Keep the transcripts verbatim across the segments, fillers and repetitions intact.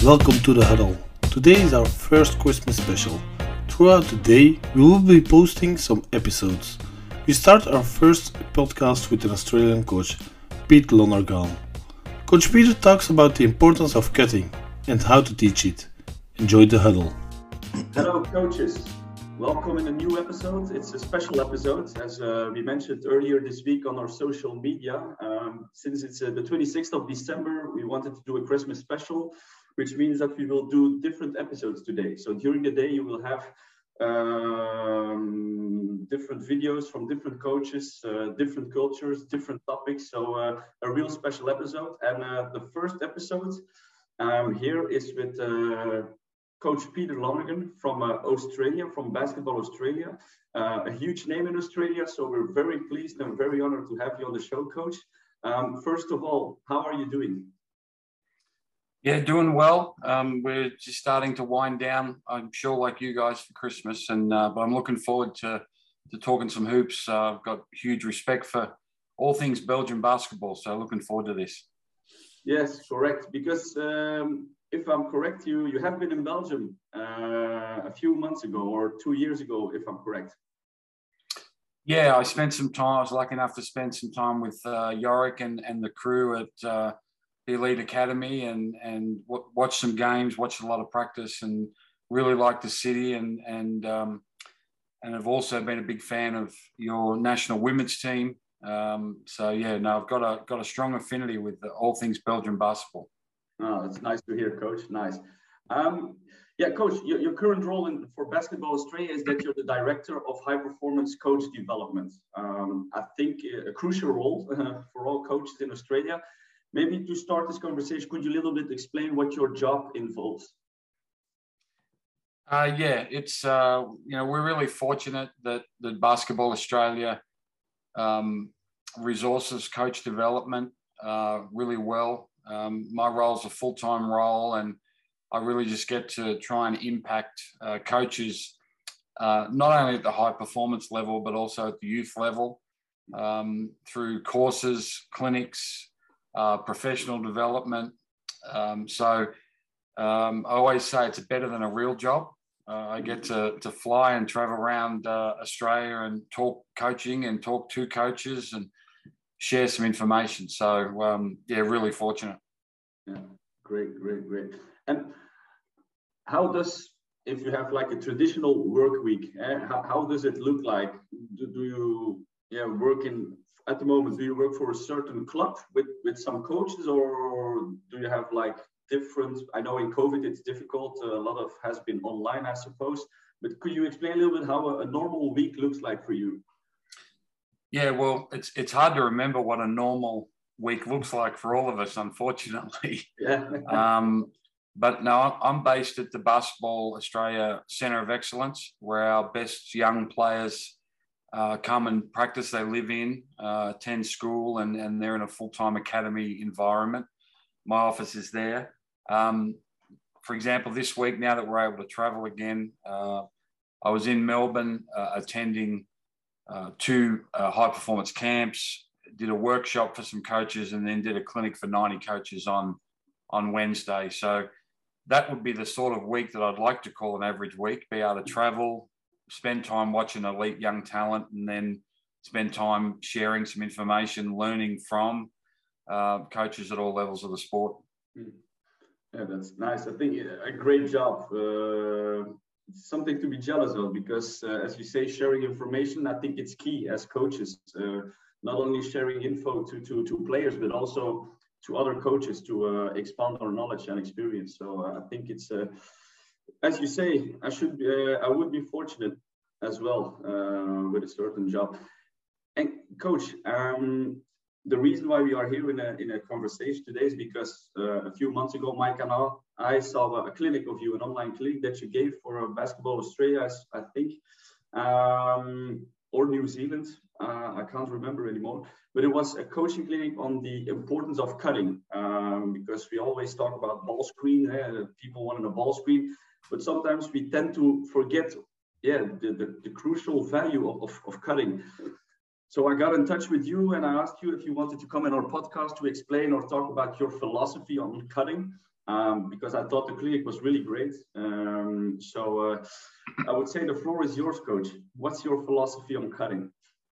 welcome to the Huddle. Today is our first Christmas special. Throughout the day, we will be posting some episodes. We start our first podcast with an Australian coach, Pete Lonergan. Coach Peter talks about the importance of cutting and how to teach it. Enjoy the Huddle. Hello coaches, welcome in a new episode. It's a special episode, as uh, we mentioned earlier this week on our social media. Um, since it's uh, the twenty-sixth of December, we wanted to do a Christmas special, which means that we will do different episodes today. So during the day, you will have um, different videos from different coaches, uh, different cultures, different topics. So uh, a real special episode. And uh, the first episode um, here is with uh, Coach Peter Lonergan from uh, Australia, from Basketball Australia, uh, a huge name in Australia. So we're very pleased and very honored to have you on the show, Coach. Um, first of all, how are you doing? Yeah, doing well. Um, we're just starting to wind down, I'm sure, like you guys, for Christmas. And uh, but I'm looking forward to to talking some hoops. Uh, I've got huge respect for all things Belgian basketball, so looking forward to this. Yes, correct. Because um, if I'm correct, you you have been in Belgium uh, a few months ago or two years ago, if I'm correct. Yeah, I spent some time. I was lucky enough to spend some time with uh, Yorick and and the crew at Uh, the Elite Academy and and w- watch some games, watch a lot of practice, and really like the city. And and um, and I've also been a big fan of your national women's team. Um, so yeah, no, I've got a got a strong affinity with the, all things Belgian basketball. Oh, that's nice to hear, Coach. Nice. Um, yeah, Coach, your, your current role in, for Basketball Australia is that you're the director of high performance coach development. Um, I think a crucial role uh, for all coaches in Australia. Maybe to start this conversation, could you a little bit explain what your job involves? Uh, yeah, it's, uh, you know, we're really fortunate that, that Basketball Australia um, resources coach development uh, really well. Um, my role is a full-time role, and I really just get to try and impact uh, coaches, uh, not only at the high performance level, but also at the youth level um, through courses, clinics, Uh, professional development. Um, so um, I always say it's better than a real job. Uh, I get to, to fly and travel around uh, Australia and talk coaching and talk to coaches and share some information. So um, yeah, really fortunate. Yeah, great, great, great. And how does, if you have like a traditional work week, eh, how, how does it look like? Do, do you yeah, work in At the moment, do you work for a certain club with, with some coaches, or do you have like different, I know in COVID it's difficult, a lot of has been online, I suppose, but could you explain a little bit how a, a normal week looks like for you? Yeah, well, it's it's hard to remember what a normal week looks like for all of us, unfortunately. Yeah. um, but no, I'm based at the Basketball Australia Centre of Excellence, where our best young players Uh, come and practice. They live in, uh, attend school, and, and they're in a full-time academy environment. My office is there. Um, for example, this week, now that we're able to travel again, uh, I was in Melbourne uh, attending uh, two uh, high-performance camps, did a workshop for some coaches, and then did a clinic for ninety coaches on, on Wednesday. So that would be the sort of week that I'd like to call an average week, be able to travel, spend time watching elite young talent, and then spend time sharing some information, learning from uh, coaches at all levels of the sport. Yeah, that's nice. I think a great job. Uh, something to be jealous of, because uh, as you say, sharing information, I think it's key as coaches, uh, not only sharing info to, to, to players, but also to other coaches to uh, expand our knowledge and experience. So uh, I think it's uh, as you say, I should be, uh, I would be fortunate as well uh, with a certain job. And Coach, um, the reason why we are here in a in a conversation today is because uh, a few months ago, Mike and I, I saw a clinic of you, an online clinic that you gave for Basketball Australia, I think, um, or New Zealand. Uh, I can't remember anymore. But it was a coaching clinic on the importance of cutting, um, because we always talk about ball screen. Eh? People wanting a ball screen. But sometimes we tend to forget, yeah, the, the, the crucial value of, of, of cutting. So I got in touch with you and I asked you if you wanted to come in our podcast to explain or talk about your philosophy on cutting. um, because I thought the clinic was really great. Um, so uh, I would say the floor is yours, Coach. What's your philosophy on cutting?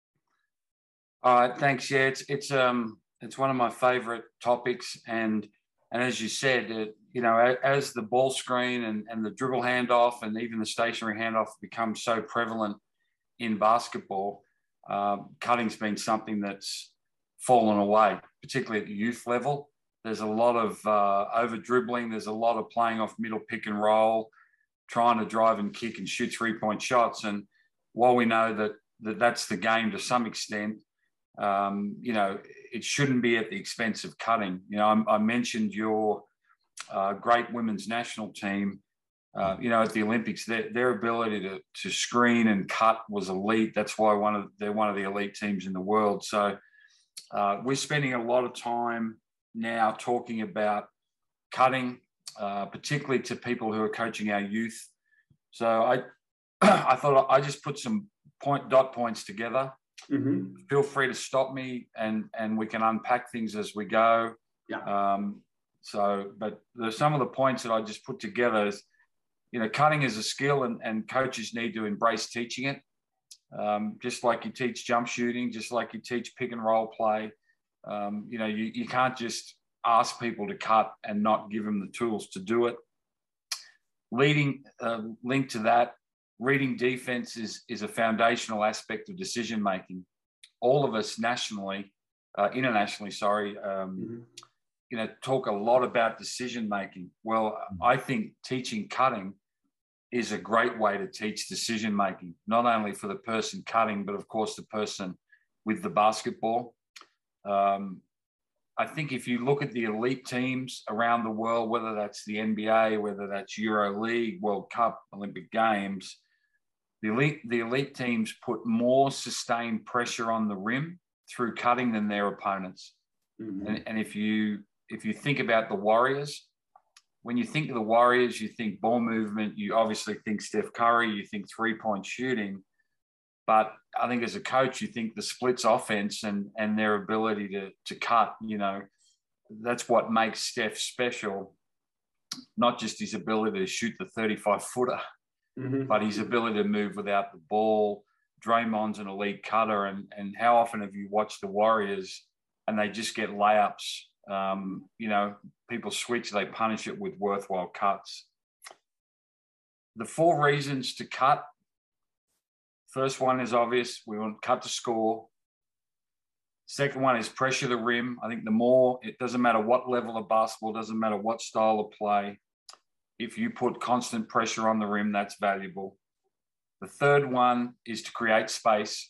All right, thanks. Yeah, it's it's um it's one of my favorite topics, and and as you said, it, you know, as the ball screen and, and the dribble handoff and even the stationary handoff becomes so prevalent in basketball, uh, cutting's been something that's fallen away, particularly at the youth level. There's a lot of uh, over dribbling. There's a lot of playing off middle pick and roll, trying to drive and kick and shoot three point shots. And while we know that, that that's the game to some extent, um, you know, it shouldn't be at the expense of cutting. You know, I, I mentioned your uh, great women's national team. Uh, you know, at the Olympics, their, their ability to to screen and cut was elite. That's why one of they're one of the elite teams in the world. So uh, we're spending a lot of time now talking about cutting, uh, particularly to people who are coaching our youth. So I I thought I just put some point dot points together. Mm-hmm. Feel free to stop me, and and we can unpack things as we go. Yeah. Um, so, but there's some of the points that I just put together is, you know, cutting is a skill, and, and coaches need to embrace teaching it. Um, just like you teach jump shooting, just like you teach pick and roll play. Um, you know, you, you can't just ask people to cut and not give them the tools to do it. Leading, uh, linked to that, reading defense is, is a foundational aspect of decision making. All of us nationally, uh, internationally, sorry, um, mm-hmm. you know, talk a lot about decision making. Well, I think teaching cutting is a great way to teach decision making, not only for the person cutting, but of course the person with the basketball. Um, I think if you look at the elite teams around the world, whether that's the N B A, whether that's Euro League, World Cup, Olympic Games, the elite, the elite teams put more sustained pressure on the rim through cutting than their opponents. Mm-hmm. And, and if you if you think about the Warriors, when you think of the Warriors, you think ball movement, you obviously think Steph Curry, you think three-point shooting. But I think as a coach, you think the splits offense and, and their ability to, to cut, you know, that's what makes Steph special, not just his ability to shoot the thirty-five footer, mm-hmm. but his ability to move without the ball. Draymond's an elite cutter. And, and how often have you watched the Warriors and they just get layups? Um, you know, people switch, they punish it with worthwhile cuts. The four reasons to cut. First one is obvious. We want cut to score. Second one is pressure the rim. I think the more, it doesn't matter what level of basketball, doesn't matter what style of play. If you put constant pressure on the rim, that's valuable. The third one is to create space.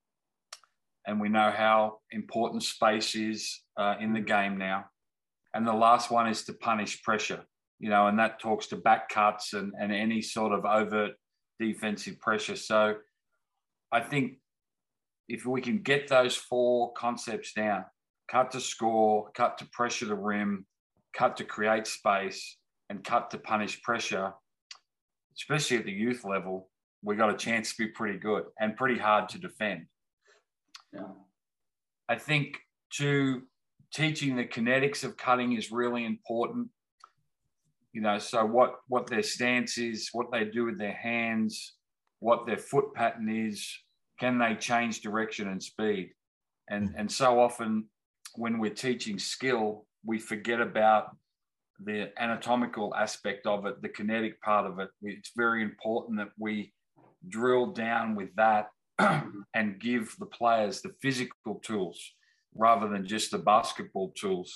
And we know how important space is uh, in the game now. And the last one is to punish pressure, you know, and that talks to back cuts and, and any sort of overt defensive pressure. So I think if we can get those four concepts down, cut to score, cut to pressure the rim, cut to create space, and cut to punish pressure, especially at the youth level, we got a chance to be pretty good and pretty hard to defend. Yeah. I think to teaching the kinetics of cutting is really important. You know, so what, what their stance is, what they do with their hands, what their foot pattern is, can they change direction and speed? And, and so often when we're teaching skill, we forget about the anatomical aspect of it, the kinetic part of it. It's very important that we drill down with that and give the players the physical tools rather than just the basketball tools.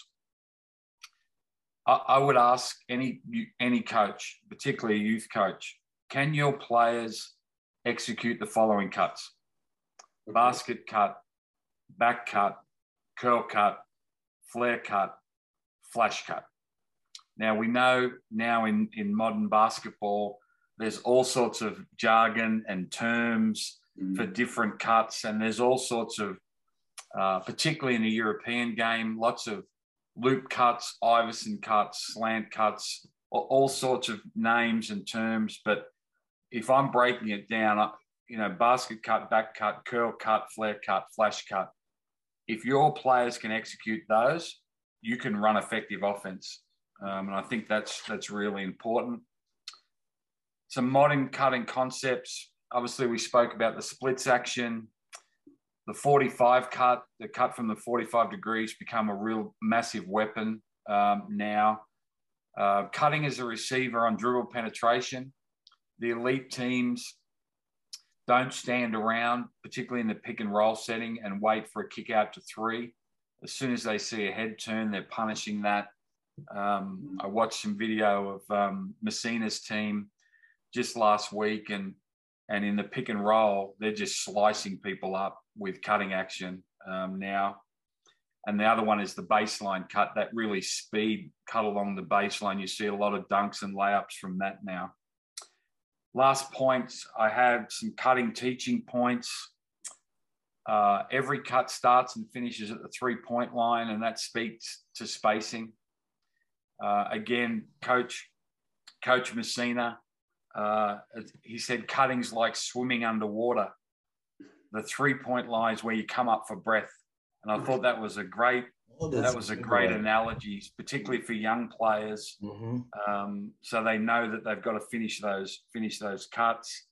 I, I would ask any, any coach, particularly a youth coach, can your players execute the following cuts? Okay. Basket cut, back cut, curl cut, flare cut, flash cut. Now, we know now in, in modern basketball, there's all sorts of jargon and terms for different cuts. And there's all sorts of, uh, particularly in the European game, lots of loop cuts, Iverson cuts, slant cuts, all, all sorts of names and terms. But if I'm breaking it down, you know, basket cut, back cut, curl cut, flare cut, flash cut, if your players can execute those, you can run effective offense. Um, and I think that's that's really important. Some modern cutting concepts. Obviously, we spoke about the splits action, the forty-five cut, the cut from the forty-five degrees become a real massive weapon um, now. Uh, cutting as a receiver on dribble penetration. The elite teams don't stand around, particularly in the pick and roll setting, and wait for a kick out to three. As soon as they see a head turn, they're punishing that. Um, I watched some video of um, Messina's team just last week, and and in the pick and roll, they're just slicing people up with cutting action um, now. And the other one is the baseline cut, that really speed cut along the baseline. You see a lot of dunks and layups from that now. Last points, I have some cutting teaching points. Uh, every cut starts and finishes at the three-point line, and that speaks to spacing. Uh, again, Coach, Coach Messina, uh, he said cutting's like swimming underwater. The three-point line is where you come up for breath. And I thought that was a great, oh, that was a great right. analogy, particularly for young players. Mm-hmm. Um, so they know that they've got to finish those, finish those cuts.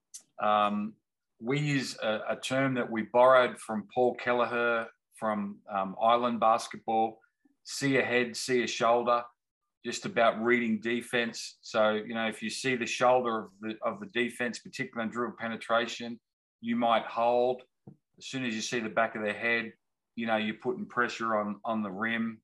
Um, we use a, a term that we borrowed from Paul Kelleher from um, Island basketball, see a head, see a shoulder, just about reading defense. So, you know, if you see the shoulder of the, of the defense, particularly in dribble penetration, you might hold. As soon as you see the back of their head, you know, you're putting pressure on, on the rim.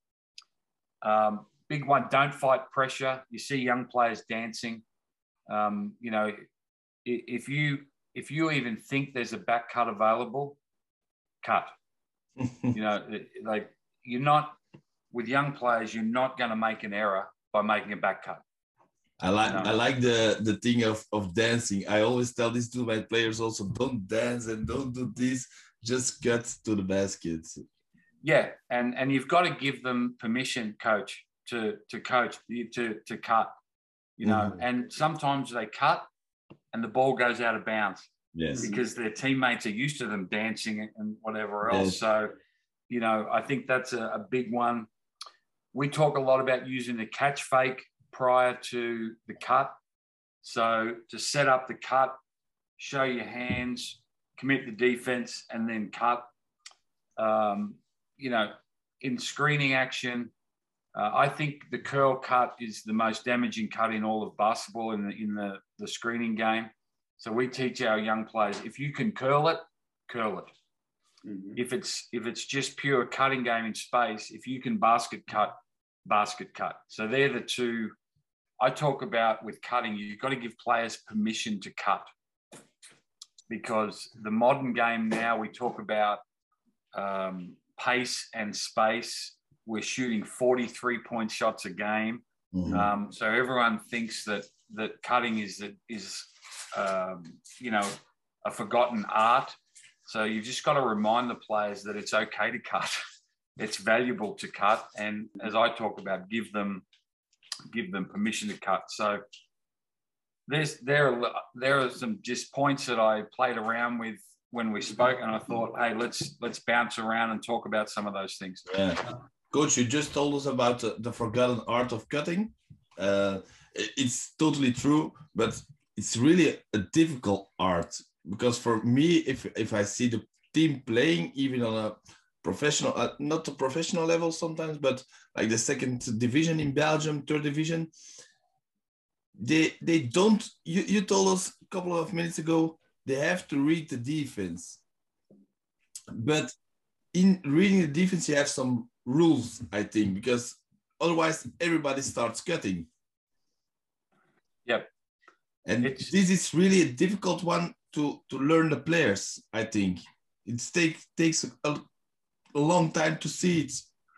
Um, big one, don't fight pressure. You see young players dancing. Um, you know, if you if you even think there's a back cut available, cut. You know, like you're not, with young players, you're not going to make an error by making a back cut. I like you know? I like the the thing of of dancing. I always tell this to my players also: don't dance and don't do this. Just cut to the basket. Yeah, and and you've got to give them permission, coach, to to coach to to cut. You know, mm-hmm. and sometimes they cut, and the ball goes out of bounds. Yes, because their teammates are used to them dancing and whatever else. Yes. So, you know, I think that's a, a big one. We talk a lot about using the catch fake prior to the cut. So to set up the cut, show your hands, commit the defense, and then cut. Um, you know, in screening action, uh, I think the curl cut is the most damaging cut in all of basketball in the in the, the screening game. So we teach our young players, if you can curl it, curl it. Mm-hmm. If it's if it's just pure cutting game in space, if you can basket cut, basket cut. So they're the two I talk about with cutting. You've got to give players permission to cut, because the modern game now, we talk about um, pace and space. We're shooting forty-three point shots a game. Mm-hmm. Um, so everyone thinks that that cutting is is um, you know, a forgotten art. So you've just got to remind the players that it's okay to cut. It's valuable to cut, and as I talk about, give them give them permission to cut. So there's there are there are some just points that I played around with when we spoke, and I thought, hey, let's let's bounce around and talk about some of those things. Yeah, Coach, you just told us about the, the forgotten art of cutting. Uh, it's totally true, but it's really a difficult art, because for me, if if I see the team playing, even on a professional, uh, not a professional level sometimes, but like the second division in Belgium, third division, they they don't. You you told us a couple of minutes ago they have to read the defense, but in reading the defense you have some rules, I think, because otherwise everybody starts cutting. Yep. And it's, this is really a difficult one to, to learn the players, I think. It take, takes a, a long time to see it.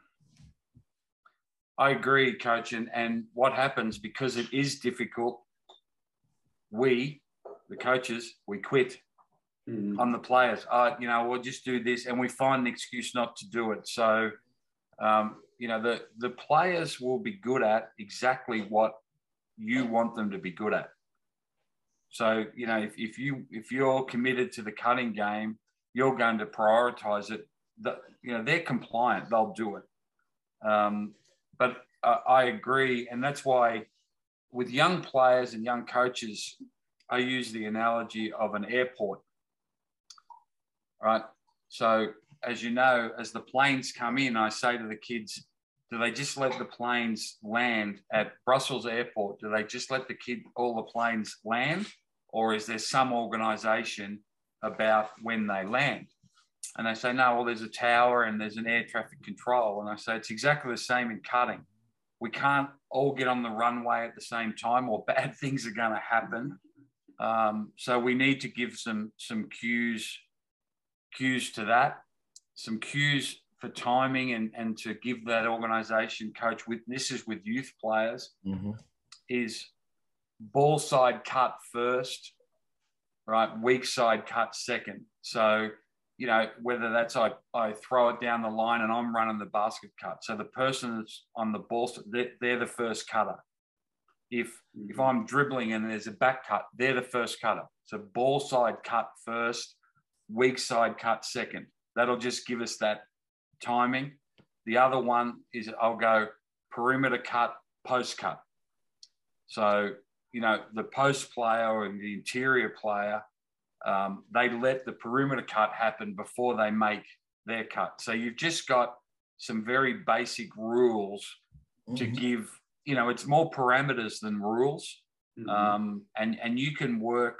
I agree, Coach. And, and what happens, because it is difficult, we, the coaches, we quit mm. on the players. Uh, you know, we'll just do this, and we find an excuse not to do it. So, um, you know, the, the players will be good at exactly what you want them to be good at. So, you know, if, if you if you're committed to the cutting game, you're going to prioritize it. The, you know, they're compliant; they'll do it. Um, but uh, I agree. And that's why with young players and young coaches, I use the analogy of an airport, right? So as you know, as the planes come in, I say to the kids, do they just let the planes land at Brussels airport? Do they just let the kid, all the planes land? Or is there some organisation about when they land? And they say, no, well, there's a tower and there's an air traffic control. And I say, it's exactly the same in cutting. We can't all get on the runway at the same time, or bad things are going to happen. Um, so we need to give some, some cues, cues to that, some cues for timing, and, and to give that organisation coach with, this is with youth players, mm-hmm. is ball side cut first, right? Weak side cut second. So, you know, whether that's I, I throw it down the line and I'm running the basket cut. So the person that's on the ball, they're, they're the first cutter. If, mm-hmm. if I'm dribbling and there's a back cut, they're the first cutter. So ball side cut first, weak side cut second. That'll just give us that timing. The other one is I'll go perimeter cut, post cut. So, you know, the post player and the interior player, um, they let the perimeter cut happen before they make their cut. So you've just got some very basic rules mm-hmm. to give, you know, it's more parameters than rules. Mm-hmm. Um, and, and you can work,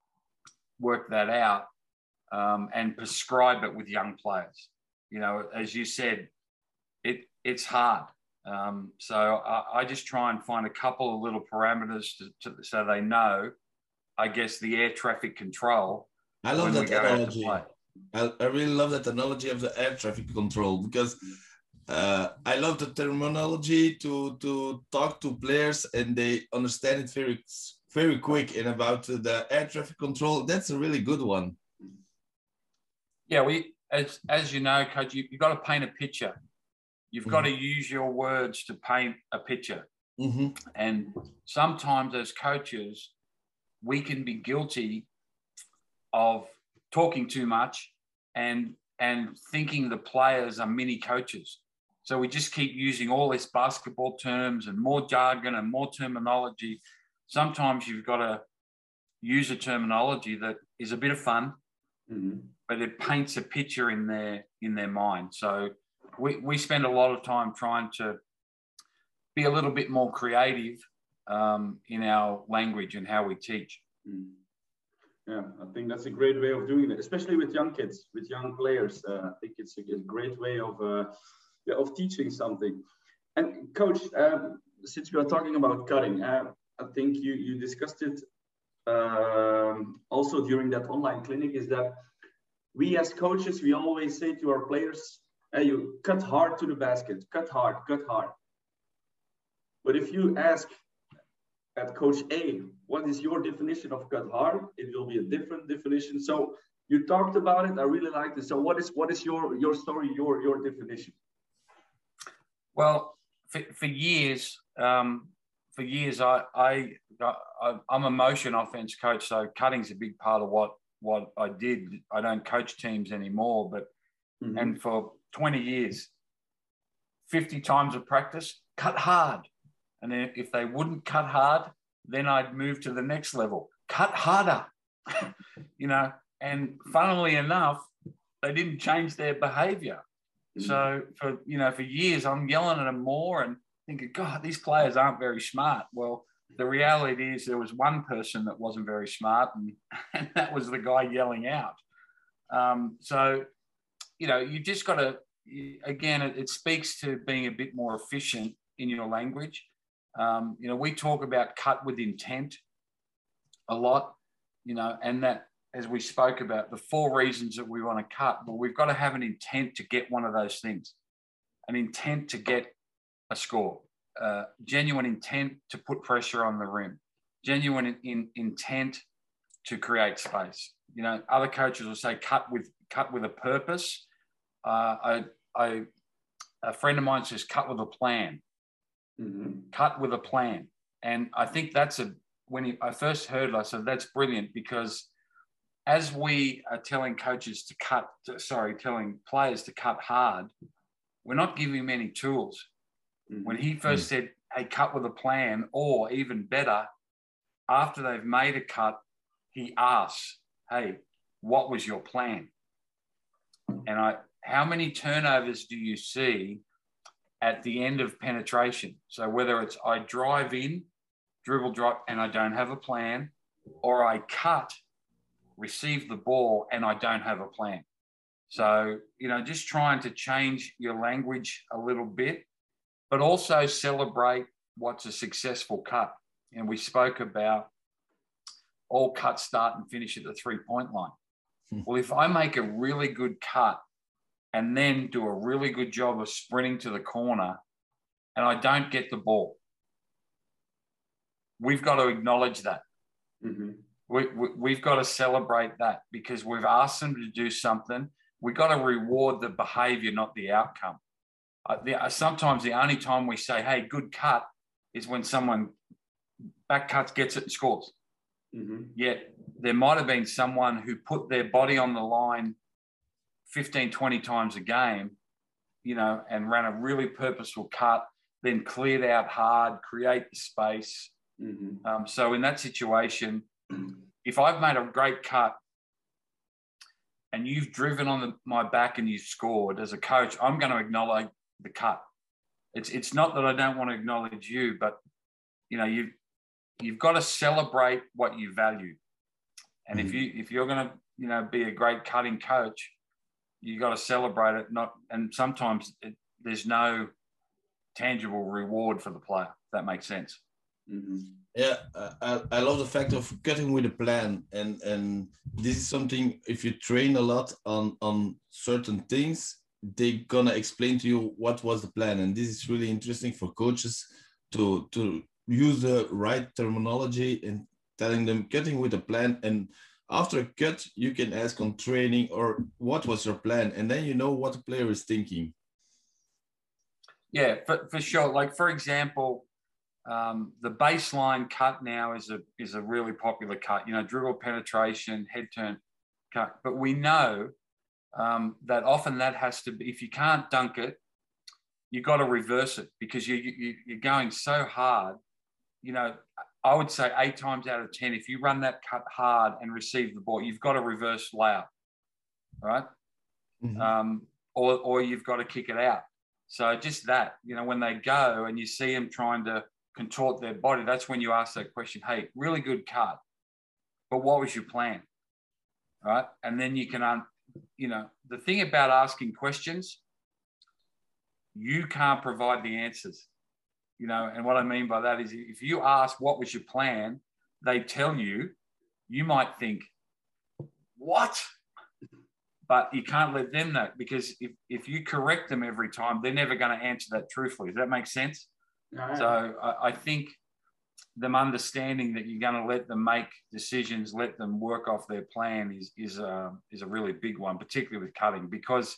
work that out um, and prescribe it with young players. You know, as you said, it it's hard. Um, so I, I just try and find a couple of little parameters to, to, so they know, I guess, the air traffic control. I love that analogy. I, I really love that analogy of the air traffic control, because uh, I love the terminology to, to talk to players and they understand it very, very quick. And about the air traffic control, that's a really good one. Yeah, we, as, as you know, Coach, you, you've got to paint a picture. You've got mm-hmm. to use your words to paint a picture. Mm-hmm. And sometimes as coaches, we can be guilty of talking too much and, and thinking the players are mini coaches. So we just keep using all this basketball terms and more jargon and more terminology. Sometimes you've got to use a terminology that is a bit of fun, mm-hmm. but it paints a picture in their, in their mind. So we, we spend a lot of time trying to be a little bit more creative um, in our language and how we teach. Mm. Yeah, I think that's a great way of doing it, especially with young kids, with young players. Uh, I think it's a, a great way of uh, yeah, of teaching something. And Coach, um, since we are talking about cutting, uh, I think you you discussed it um, also during that online clinic. Is that we as coaches, we always say to our players, hey, you cut hard to the basket, cut hard, cut hard. But if you ask at Coach A, what is your definition of cut hard? It will be a different definition. So you talked about it. I really liked it. So what is what is your your story, your your definition? Well, for, for years, um, for years, I, I I I'm a motion offense coach, so cutting's a big part of what what I did. I don't coach teams anymore, but mm-hmm. and for twenty years, fifty times of practice, cut hard. And then if they wouldn't cut hard, then I'd move to the next level, cut harder, you know. And funnily enough, they didn't change their behavior. Mm-hmm. So for, you know, for years, I'm yelling at them more and thinking, God, these players aren't very smart. Well, the reality is there was one person that wasn't very smart, and, and that was the guy yelling out. Um, so, you know, you just got to, again, it, it speaks to being a bit more efficient in your language. Um, you know, we talk about cut with intent a lot, you know, and that, as we spoke about, the four reasons that we want to cut, but we've got to have an intent to get one of those things, an intent to get a score, uh, genuine intent to put pressure on the rim, genuine in, in, intent to create space. You know, other coaches will say cut with cut with a purpose. Uh, I, I, a friend of mine says cut with a plan. Mm-hmm. Cut with a plan. And I think that's a, when he, I first heard it, I said, that's brilliant, because as we are telling coaches to cut, to, sorry, telling players to cut hard, we're not giving them any tools. Mm-hmm. When he first said, hey, cut with a plan, or even better, after they've made a cut, he asks, hey, what was your plan? And I, how many turnovers do you see at the end of penetration? So whether it's I drive in, dribble drop, and I don't have a plan, or I cut, receive the ball, and I don't have a plan. So, you know, just trying to change your language a little bit, but also celebrate what's a successful cut. And we spoke about all cuts start and finish at the three-point line. Hmm. Well, if I make a really good cut and then do a really good job of sprinting to the corner and I don't get the ball, we've got to acknowledge that. Mm-hmm. We, we, we've got to celebrate that because we've asked them to do something. We've got to reward the behavior, not the outcome. Uh, the, uh, sometimes the only time we say, hey, good cut, is when someone back cuts, gets it and scores. Mm-hmm. Yet there might have been someone who put their body on the line fifteen, twenty times a game, you know, and ran a really purposeful cut, then cleared out hard, create the space. Mm-hmm. Um, so in that situation, if I've made a great cut and you've driven on the, my back and you've scored, as a coach, I'm going to acknowledge the cut. It's it's not that I don't want to acknowledge you, but, you know, you've, you've got to celebrate what you value. And mm-hmm. if, you, if you're going to, you know, be a great cutting coach, you got to celebrate it. Not And sometimes it, there's no tangible reward for the player, if that makes sense. Mm-hmm. Yeah, I, I love the fact of cutting with a plan, and and this is something, if you train a lot on on certain things, they're gonna explain to you what was the plan, and this is really interesting for coaches to to use the right terminology and telling them cutting with a plan. And after a cut, you can ask on training, or what was your plan, and then you know what the player is thinking. Yeah, for, for sure. Like, for example, Um, the baseline cut now is a is a really popular cut, you know, dribble penetration, head turn cut. But we know um, that often that has to be, if you can't dunk it, you got to reverse it because you, you, you're going so hard. You know, I would say eight times out of ten, if you run that cut hard and receive the ball, you've got to reverse layup, right? Mm-hmm. Um, or, or you've got to kick it out. So just that, you know, when they go and you see them trying to contort their body, that's when you ask that question, hey, really good cut, but what was your plan? Right? And then you can, um, you know, the thing about asking questions, you can't provide the answers, you know, and what I mean by that is if you ask what was your plan, they tell you, you might think, what? But you can't let them know, because if, if you correct them every time, they're never going to answer that truthfully. Does that make sense? No. So I, I think them understanding that you're going to let them make decisions, let them work off their plan is is a, is a really big one, particularly with cutting, because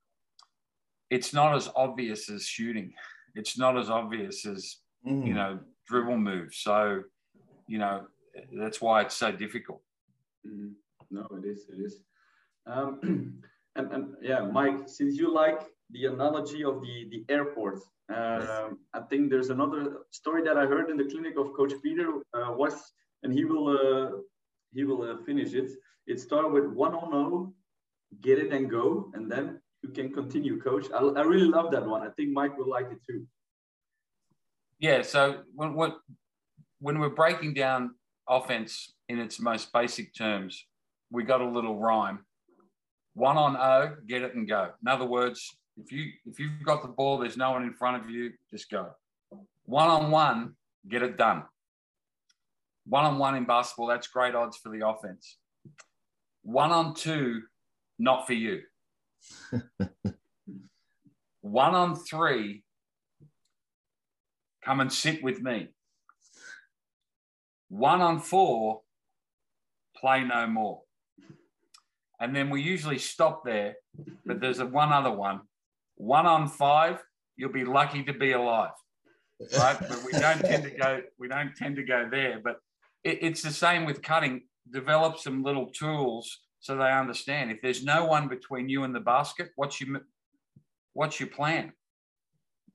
it's not as obvious as shooting. It's not as obvious as, mm. you know, dribble moves. So, you know, that's why it's so difficult. Mm. No, it is. It is. Um, and, and yeah, Mike, since you like the analogy of the, the airport, um, I think there's another story that I heard in the clinic of Coach Peter uh, was, and he will uh, he will uh, finish it. It started with one on zero, get it and go, and then you can continue, Coach. I, I really love that one. I think Mike will like it too. Yeah. So when when when we're breaking down offense in its most basic terms, we got a little rhyme. One on O, get it and go. In other words, if you if you've got the ball, there's no one in front of you, just go. One on one, get it done. One on one in basketball, that's great odds for the offense. One on two, not for you. One on three, come and sit with me. One on four, play no more. And then we usually stop there, but there's a one other one. One on five, you'll be lucky to be alive, right? But we don't tend to go. We don't tend to go there. But it, it's the same with cutting. Develop some little tools so they understand. If there's no one between you and the basket, what's your what's your plan?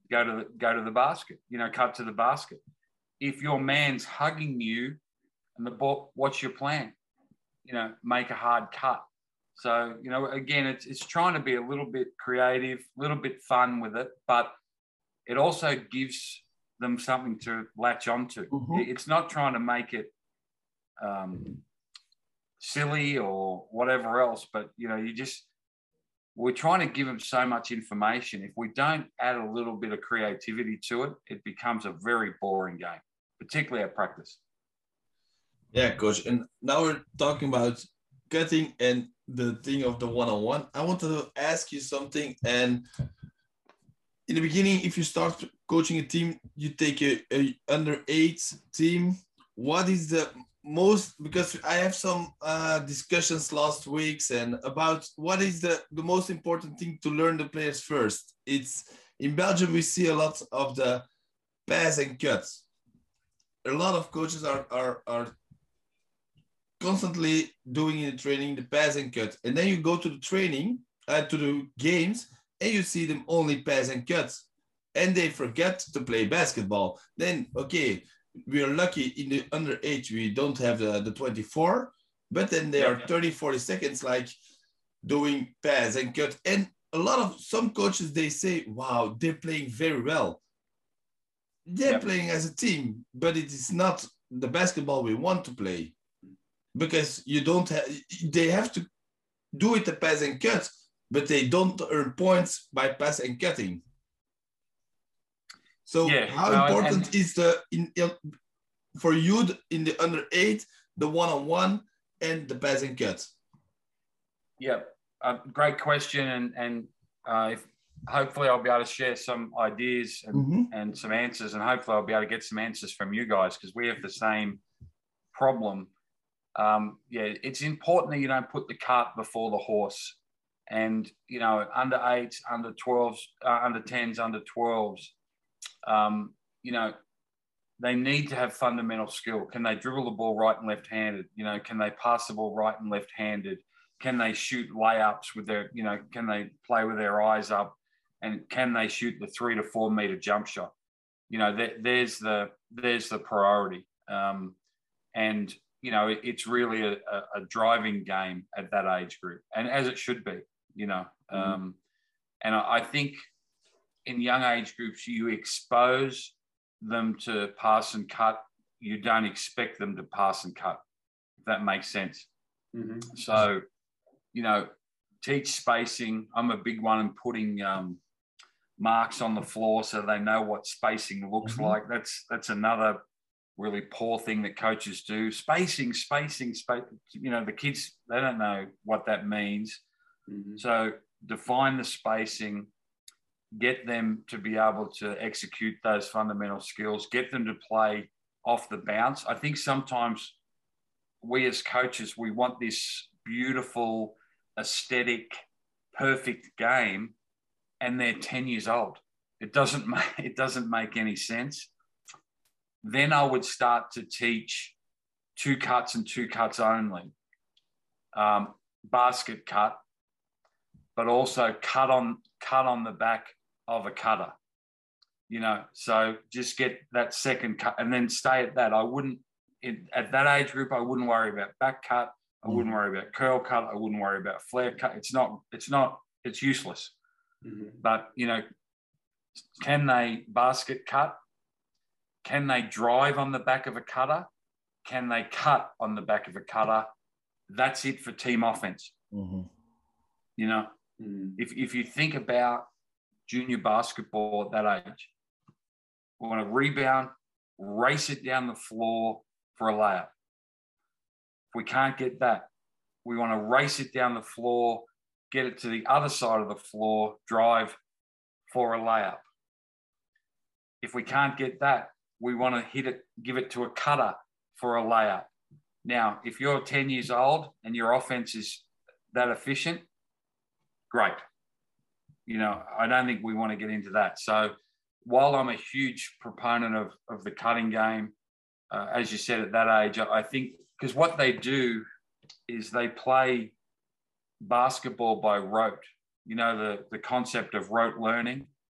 go to the, go to the basket, you know, cut to the basket. If your man's hugging you and the ball, what's your plan? You know, make a hard cut. So, you know, again, it's it's trying to be a little bit creative, a little bit fun with it, but it also gives them something to latch onto. Mm-hmm. It's not trying to make it um, silly or whatever else, but, you know, you just, we're trying to give them so much information. If we don't add a little bit of creativity to it, it becomes a very boring game, particularly at practice. Yeah, coach. And now we're talking about cutting and the thing of the one-on-one. I wanted to ask you something. And in the beginning, if you start coaching a team, you take a, a under eight team. What is the most, because I have some uh, discussions last weeks and about what is the, the most important thing to learn the players first. It's in Belgium, we see a lot of the pass and cuts. A lot of coaches are, are, are constantly doing in the training the pass and cut. And then you go to the training, uh, to the games, and you see them only pass and cut. And they forget to play basketball. Then, okay, we are lucky in the under eight, we don't have the, the twenty-four, but then they are thirty, forty seconds like doing pass and cut. And a lot of some coaches, they say, wow, they're playing very well. They're yep. playing as a team, but it is not the basketball we want to play, because you don't have, they have to do it the pass and cut, but they don't earn points by pass and cutting. So yeah, how no, important and, is the in, in for you in the under eight, the one-on-one and the pass and cut? Yeah, uh, great question, and and uh, if, hopefully I'll be able to share some ideas and, mm-hmm. and some answers, and hopefully I'll be able to get some answers from you guys, because we have the same problem. Um, yeah, it's important that you don't put the cart before the horse, and you know, under eights, under twelves, uh, under tens, under twelves. Um, you know, they need to have fundamental skill. Can they dribble the ball right and left-handed? You know, can they pass the ball right and left-handed? Can they shoot layups with their, you know, can they play with their eyes up? And can they shoot the three to four meter jump shot? You know, there, there's the there's the priority. Um, and, you know, it, it's really a, a, a driving game at that age group, and as it should be, you know. Mm-hmm. Um, and I, I think in young age groups, you expose them to pass and cut. You don't expect them to pass and cut, if that makes sense. Mm-hmm. So, you know, teach spacing. I'm a big one in putting um, marks on the floor so they know what spacing looks mm-hmm. like. That's that's another really poor thing that coaches do. Spacing, spacing, space. You know, the kids, they don't know what that means. Mm-hmm. So define the spacing. Get them to be able to execute those fundamental skills, get them to play off the bounce. I think sometimes we as coaches, we want this beautiful, aesthetic, perfect game, and they're ten years old. It doesn't make, it doesn't make any sense. Then I would start to teach two cuts and two cuts only, um, basket cut, but also cut on, cut on the back of a cutter, you know, so just get that second cut and then stay at that. I wouldn't, it, at that age group, I wouldn't worry about back cut. I mm-hmm. wouldn't worry about curl cut. I wouldn't worry about flare cut. It's not, it's not, it's useless. Mm-hmm. But, you know, can they basket cut? Can they drive on the back of a cutter? Can they cut on the back of a cutter? That's it for team offense. Mm-hmm. You know, mm-hmm. if, if you think about junior basketball at that age, we want to rebound, race it down the floor for a layup. If we can't get that, we want to race it down the floor, get it to the other side of the floor, drive for a layup. If we can't get that, we want to hit it, give it to a cutter for a layup. Now, if you're ten years old and your offense is that efficient, great. You know, I don't think we want to get into that. So while I'm a huge proponent of, of the cutting game, uh, as you said, at that age, I think, because what they do is they play basketball by rote. You know, the, the concept of rote learning.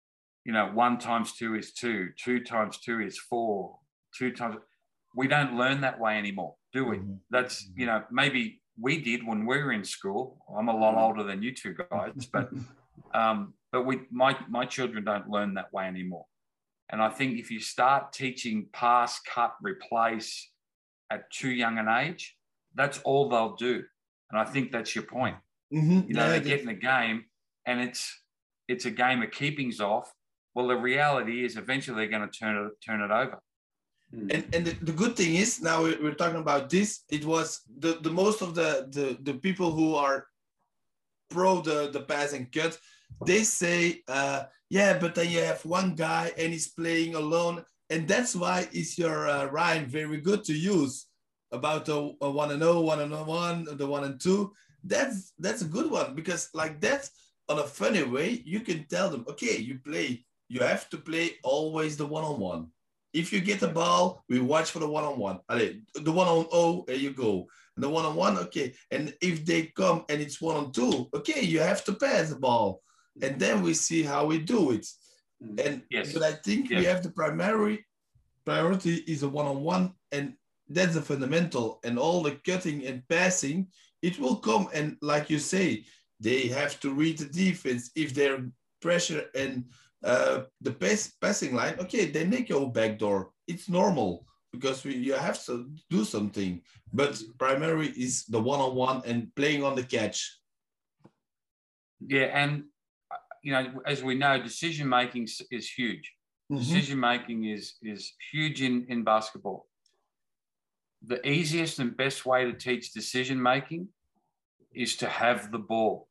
you know, one times two is two, two times two is four, two times. We don't learn that way anymore, do we? Mm-hmm. That's, you know, maybe we did when we were in school. I'm a lot older than you two guys, but um, but we my my children don't learn that way anymore. And I think if you start teaching pass, cut, replace at too young an age, that's all they'll do. And I think that's your point. Mm-hmm. You know, yeah, they get in a game and it's it's a game of keepings off. Well, the reality is eventually they're going to turn it turn it over. And and the, the good thing is now we're, we're talking about this. It was the, the most of the, the the people who are pro the the pass and cut. They say, uh, yeah, but then you have one guy and he's playing alone, and that's why is your uh, rhyme very good to use about the a one and oh, one and one, the one and two. That's that's a good one because like that on a funny way you can tell them, okay, you play, you have to play always the one on one. If you get the ball, we watch for the one on one. The one on oh, there you go. And the one on one, okay. And if they come and it's one on two, okay, you have to pass the ball. And then we see how we do it. And yes. But I think yes. we have the primary priority is a one-on-one, and that's the fundamental. And all the cutting and passing, it will come. And like you say, they have to read the defense. If they're pressure and uh, the pass, passing line, okay, they make your backdoor. It's normal because we, you have to do something. But primary is the one-on-one and playing on the catch. Yeah, and you know, as we know, decision making is huge. Mm-hmm. Decision making is is huge in, in basketball. The easiest and best way to teach decision making is to have the ball.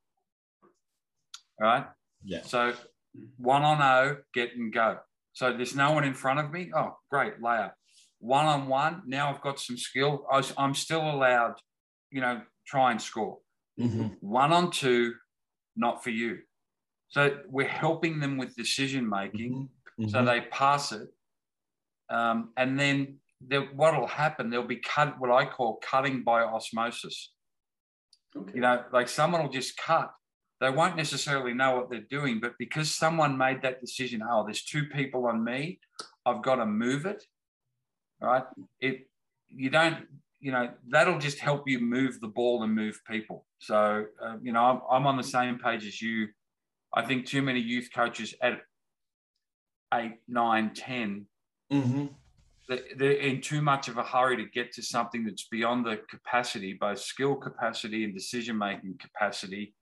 Right? Yeah. So one on oh, get and go. So there's no one in front of me. Oh, great, layup. One on one. Now I've got some skill. I was, I'm still allowed, you know, try and score. Mm-hmm. One on two, not for you. So we're helping them with decision making, mm-hmm. so they pass it, um, and then what will happen? There'll be cut, what I call cutting by osmosis. Okay. You know, like someone will just cut. They won't necessarily know what they're doing, but because someone made that decision, oh, there's two people on me, I've got to move it. Right? It you don't, you know, that'll just help you move the ball and move people. So uh, you know, I'm, I'm on the same page as you. I think too many youth coaches at eight, nine, ten, mm-hmm. they're in too much of a hurry to get to something that's beyond the capacity, both skill capacity and decision-making capacity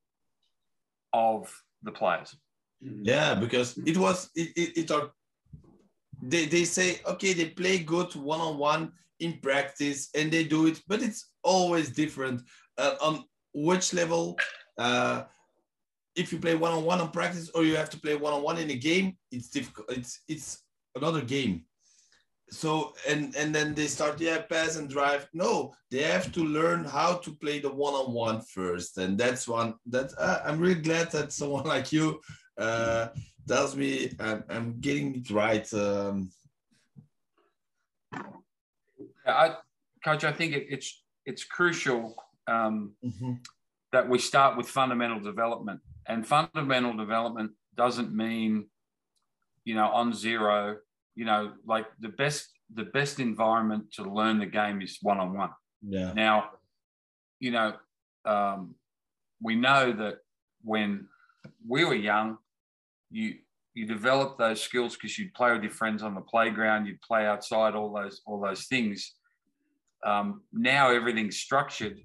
of the players. Yeah, because it was, it, it, it are, they, they say, okay, they play good one-on-one in practice and they do it, but it's always different uh, on which level, uh, if you play one-on-one on practice or you have to play one-on-one in a game, it's difficult. It's it's another game. So, and, and then they start, yeah, pass and drive. No, they have to learn how to play the one-on-one first. And that's one that uh, I'm really glad that someone like you uh, tells me I'm, I'm getting it right. Um, I, Coach, I think it, it's, it's crucial um, mm-hmm. that we start with fundamental development. And fundamental development doesn't mean, you know, on zero, you know, like the best, the best environment to learn the game is one-on-one. Yeah. Now, you know, um, we know that when we were young, you, you develop those skills because you'd play with your friends on the playground, you'd play outside, all those, all those things. Um, now everything's structured.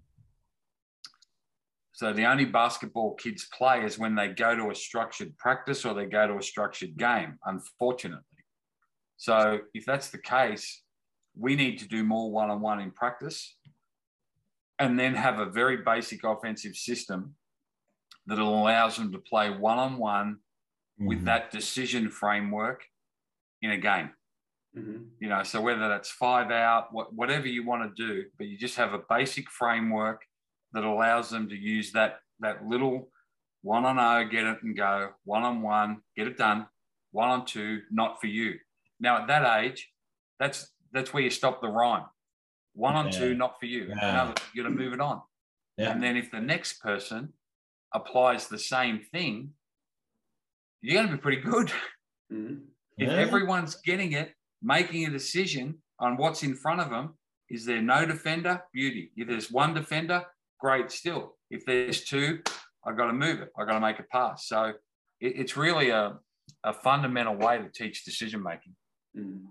So the only basketball kids play is when they go to a structured practice or they go to a structured game, unfortunately. So if that's the case, we need to do more one-on-one in practice and then have a very basic offensive system that allows them to play one-on-one mm-hmm. with that decision framework in a game. Mm-hmm. You know, so whether that's five out, whatever you want to do, but you just have a basic framework that allows them to use that, that little one on oh, get it and go, one on one, get it done, one on two, not for you. Now at that age, that's that's where you stop the rhyme. One on yeah. two, not for you. Yeah. Another, you got to move it on. Yeah. And then if the next person applies the same thing, you're going to be pretty good. Mm-hmm. If Yeah. everyone's getting it, making a decision on what's in front of them, is there no defender? Beauty. If there's one defender, great still. If there's two, I've got to move it. I've got to make a pass. So it, it's really a, a fundamental way to teach decision making. Mm.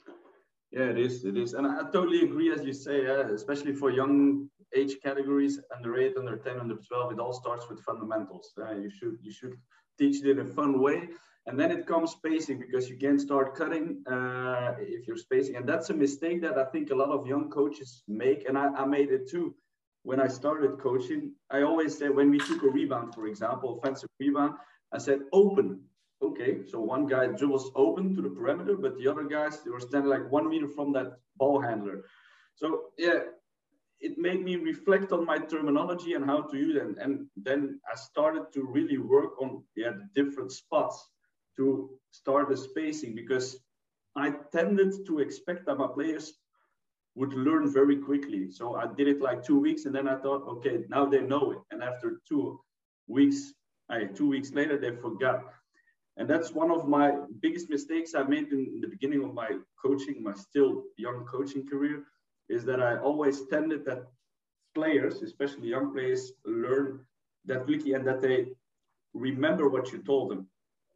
Yeah, it is. It is. And I totally agree, as you say, uh, especially for young age categories, under eight, under ten, under twelve, it all starts with fundamentals. Uh, you should you should teach it in a fun way. And then it comes spacing, because you can start cutting uh, if you're spacing. And that's a mistake that I think a lot of young coaches make. And I, I made it too. When I started coaching, I always said, when we took a rebound, for example, offensive rebound, I said, open. Okay, so one guy dribbles open to the perimeter, but the other guys, they were standing like one meter from that ball handler. So yeah, it made me reflect on my terminology and how to use it. And, and then I started to really work on yeah, the different spots to start the spacing, because I tended to expect that my players would learn very quickly. So I did it like two weeks and then I thought, okay, now they know it. And after two weeks, I, two weeks later, they forgot. And that's one of my biggest mistakes I made in the beginning of my coaching, my still young coaching career, is that I always tended that players, especially young players, learn that quickly and that they remember what you told them.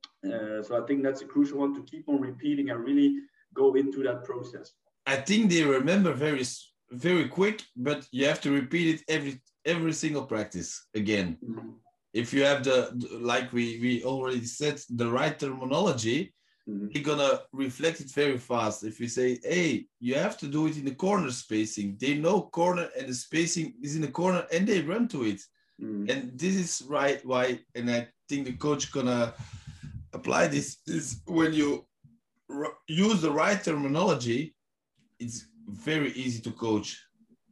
Uh, so I think that's a crucial one, to keep on repeating and really go into that process. I think they remember very, very quick, but you have to repeat it every every single practice again. Mm-hmm. If you have the, like we, we already said, the right terminology, mm-hmm. you're gonna reflect it very fast. If you say, hey, you have to do it in the corner spacing, they know corner and the spacing is in the corner and they run to it. Mm-hmm. And this is right why, and I think the coach gonna apply this, is when you r- use the right terminology, it's very easy to coach.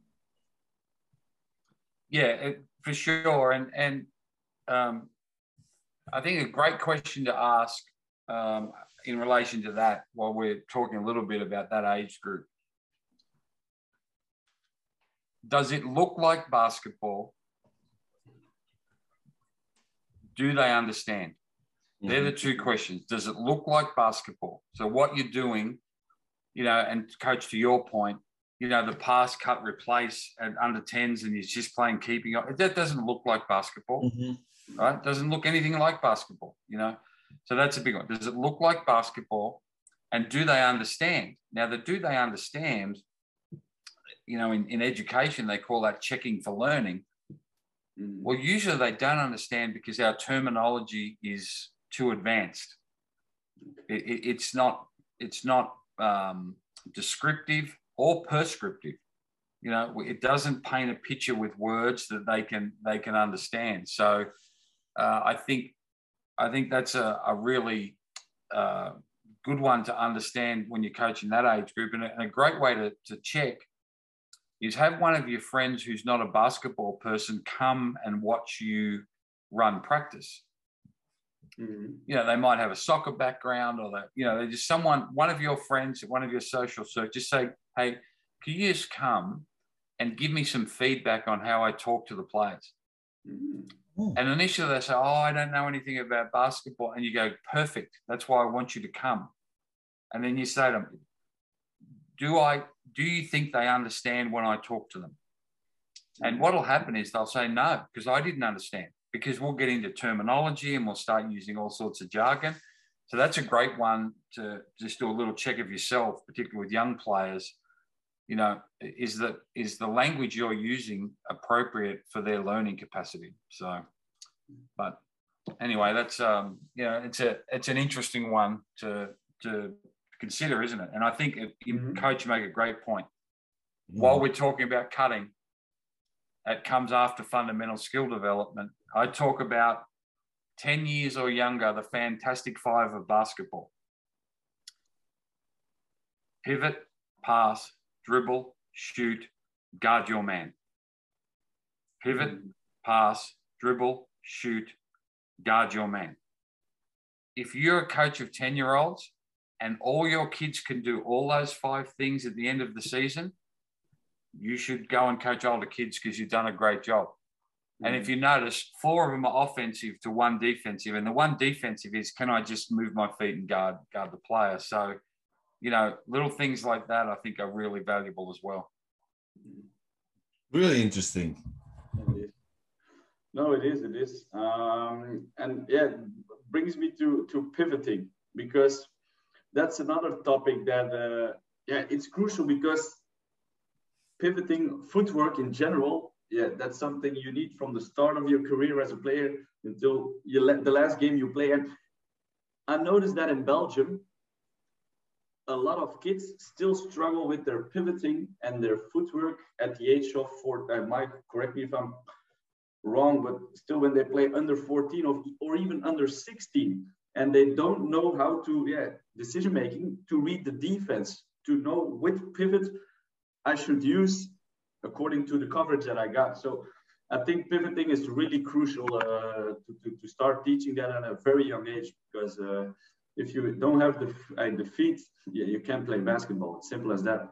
Yeah, it, for sure. And, and, Um, I think a great question to ask um, in relation to that, while we're talking a little bit about that age group. Does it look like basketball? Do they understand? Mm-hmm. They're the two questions. Does it look like basketball? So what you're doing, you know, and coach, to your point, you know, the pass, cut, replace at under tens and he's just playing keeping up. That doesn't look like basketball. Mm-hmm. Right? Doesn't look anything like basketball, you know? So that's a big one. Does it look like basketball? And do they understand? Now, the do they understand, you know, in, in education, they call that checking for learning. Mm. Well, usually they don't understand because our terminology is too advanced. It, it, it's not, it's not um, descriptive or prescriptive. You know, it doesn't paint a picture with words that they can, they can understand. So, Uh, I think I think that's a, a really uh, good one to understand when you're coaching that age group. And a, and a great way to, to check is have one of your friends who's not a basketball person come and watch you run practice. Mm-hmm. You know, they might have a soccer background, or that, you know, they're just someone, one of your friends, one of your social circles, just say, hey, can you just come and give me some feedback on how I talk to the players? Mm-hmm. And initially they say, oh, I don't know anything about basketball. And you go, perfect. That's why I want you to come. And then you say to them, do I, do you think they understand when I talk to them? And what will happen is they'll say, no, because I didn't understand, because we'll get into terminology and we'll start using all sorts of jargon. So that's a great one to just do a little check of yourself, particularly with young players. You know, is that is the language you're using appropriate for their learning capacity? So, but anyway, that's um, you know, it's a it's an interesting one to to consider, isn't it? And I think it, mm-hmm. Coach, you make a great point. Mm-hmm. While we're talking about cutting, it comes after fundamental skill development. I talk about ten years or younger, the fantastic five of basketball: pivot, pass, dribble, shoot, guard your man. Pivot, mm-hmm. pass, dribble, shoot, guard your man. If you're a coach of ten-year-olds and all your kids can do all those five things at the end of the season, you should go and coach older kids because you've done a great job. And if you notice, four of them are offensive to one defensive. And the one defensive is, can I just move my feet and guard, guard the player? So, you know, little things like that, I think are really valuable as well. Really interesting. It is. No, it is, it is. Um, and yeah, brings me to, to pivoting, because that's another topic that, uh, yeah, it's crucial, because pivoting, footwork in general, yeah, that's something you need from the start of your career as a player until you let the last game you play. And I noticed that in Belgium, a lot of kids still struggle with their pivoting and their footwork at the age of four. Uh, Mike, correct me if I'm wrong, but still when they play under fourteen or, or even under sixteen, and they don't know how to, yeah, decision making, to read the defense, to know which pivot I should use according to the coverage that I got. So I think pivoting is really crucial uh, to, to, to start teaching that at a very young age, because uh, if you don't have the, uh, the feet, yeah, you can't play basketball. It's simple as that.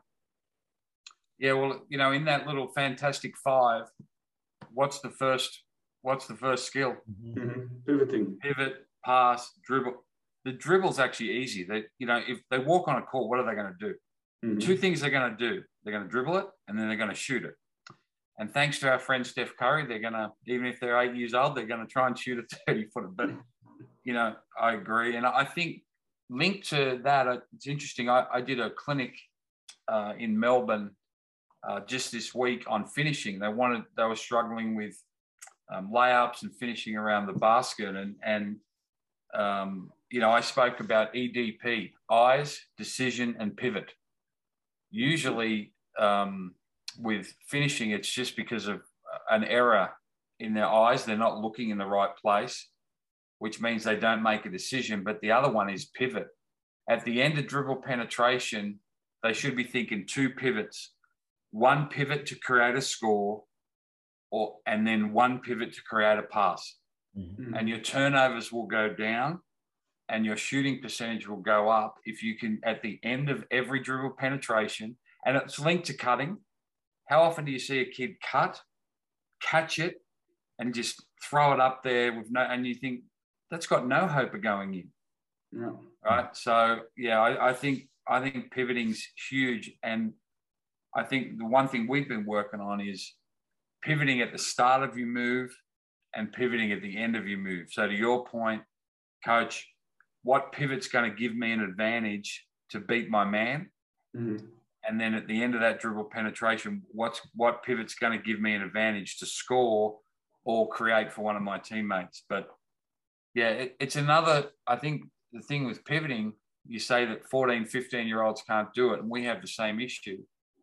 Yeah, well, you know, in that little fantastic five, what's the first, what's the first skill? Mm-hmm. Pivoting. Pivot, pass, dribble. The dribble's actually easy. They, you know, if they walk on a court, what are they going to do? Mm-hmm. Two things they're going to do. They're going to dribble it, and then they're going to shoot it. And thanks to our friend Steph Curry, they're going to, even if they're eight years old, they're going to try and shoot a thirty footer. But, you know, I agree. And I think linked to that, it's interesting. I, I did a clinic uh, in Melbourne uh, just this week on finishing. They wanted, they were struggling with um, layups and finishing around the basket. And, and um, you know, I spoke about E D P, eyes, decision, and pivot. Usually um, with finishing, it's just because of an error in their eyes. They're not looking in the right place, which means they don't make a decision. But the other one is pivot. At the end of dribble penetration, they should be thinking two pivots, one pivot to create a score, or and then one pivot to create a pass. Mm-hmm. And your turnovers will go down and your shooting percentage will go up if you can, at the end of every dribble penetration, and it's linked to cutting. How often do you see a kid cut, catch it, and just throw it up there with no, and you think, that's got no hope of going in. No. Right. So yeah, I, I think I think pivoting's huge. And I think the one thing we've been working on is pivoting at the start of your move and pivoting at the end of your move. So to your point, coach, what pivot's going to give me an advantage to beat my man? Mm-hmm. And then at the end of that dribble penetration, what's what pivot's going to give me an advantage to score or create for one of my teammates? But yeah, it, it's another, I think the thing with pivoting, you say that fourteen, fifteen year olds can't do it. And we have the same issue.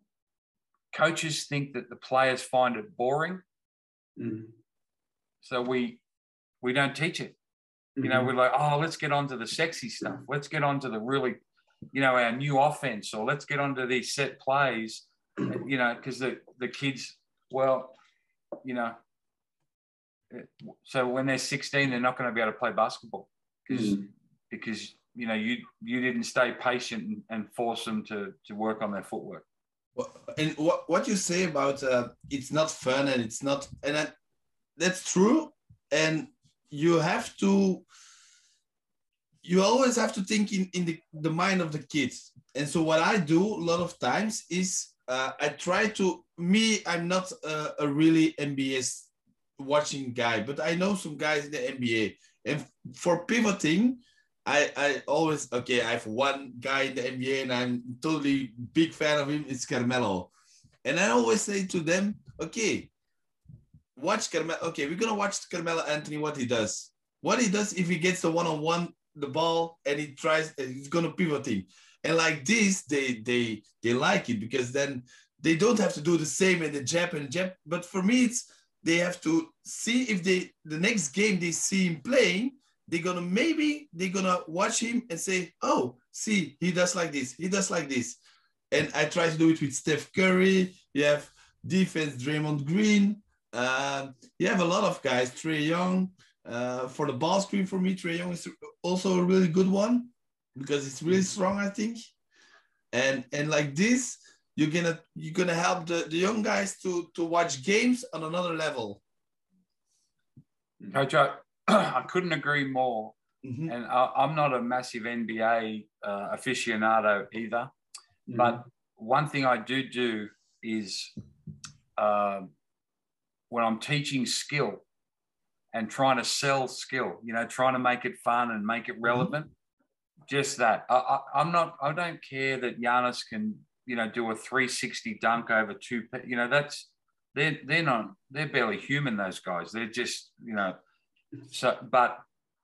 Coaches think that the players find it boring. Mm-hmm. So we, we don't teach it. You know, we're like, oh, let's get on to the sexy stuff. Let's get on to the really, you know, our new offense, or let's get on to these set plays, you know, because the, the kids, well, you know, so when they're sixteen, they're not going to be able to play basketball because, mm. because you know, you you didn't stay patient and, and force them to, to work on their footwork. Well, and what, what you say about uh, it's not fun and it's not, and I, that's true. And you have to, you always have to think in, in the, the mind of the kids. And so what I do a lot of times is uh, I try to, me, I'm not a, a really N B A watching guy, but I know some guys in the N B A. And for pivoting, I, I always, okay, I have one guy in the N B A and I'm totally big fan of him, it's Carmelo. And I always say to them, okay, watch Carmelo. Okay, we're gonna watch Carmelo Anthony, what he does. What he does if he gets the one-on-one, the ball, and he tries, he's gonna pivot him. And like this, they they they like it because then they don't have to do the same in the jab and jab. But for me, it's they have to see if they the next game they see him playing, they're gonna maybe they're gonna watch him and say, oh, see, he does like this, he does like this. And I try to do it with Steph Curry. You have defense, Draymond Green. Uh, you have a lot of guys, Trae Young. Uh, for the ball screen, for me, Trae Young is also a really good one because it's really strong, I think. And and like this, you're gonna you're gonna help the, the young guys to to watch games on another level. Coach, I, I couldn't agree more. Mm-hmm. And I, I'm not a massive N B A uh, aficionado either. Mm-hmm. But one thing I do do is uh, when I'm teaching skill and trying to sell skill, you know, trying to make it fun and make it relevant, mm-hmm. just that. I, I, I'm not, I don't care that Giannis can, you know, do a three sixty dunk over two, you know, that's, they're, they're not, they're barely human, those guys. They're just, you know, so, but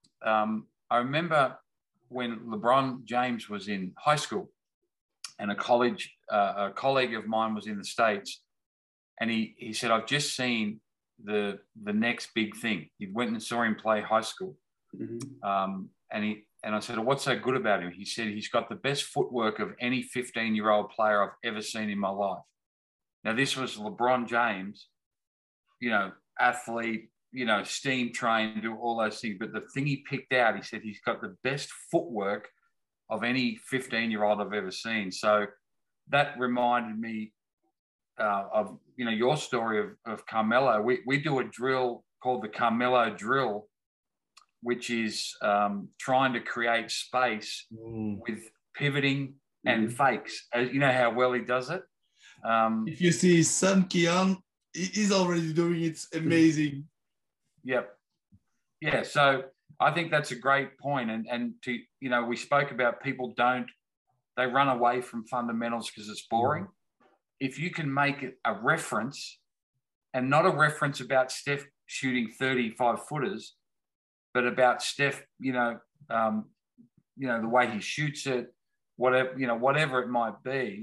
um, I remember when LeBron James was in high school and a college, uh, a colleague of mine was in the States, and he, he said, I've just seen the, the next big thing. He went and saw him play high school. Mm-hmm. Um, and he, and I said, well, what's so good about him? He said, he's got the best footwork of any fifteen year old player I've ever seen in my life. Now, this was LeBron James, you know, athlete, you know, steam trained, do all those things. But the thing he picked out, he said he's got the best footwork of any fifteen year old I've ever seen. So that reminded me uh, of, you know, your story of, of Carmelo. We, we do a drill called the Carmelo drill, which is um, trying to create space mm. with pivoting and mm. fakes. As, you know how well he does it? Um, if you see his son, Keon, he's already doing it. It's amazing. Yep. Yeah. So I think that's a great point. And, and to, you know, we spoke about people don't, they run away from fundamentals because it's boring. Mm-hmm. If you can make it a reference, and not a reference about Steph shooting thirty-five footers, but about Steph, you know, um, you know, the way he shoots it, whatever, you know, whatever it might be,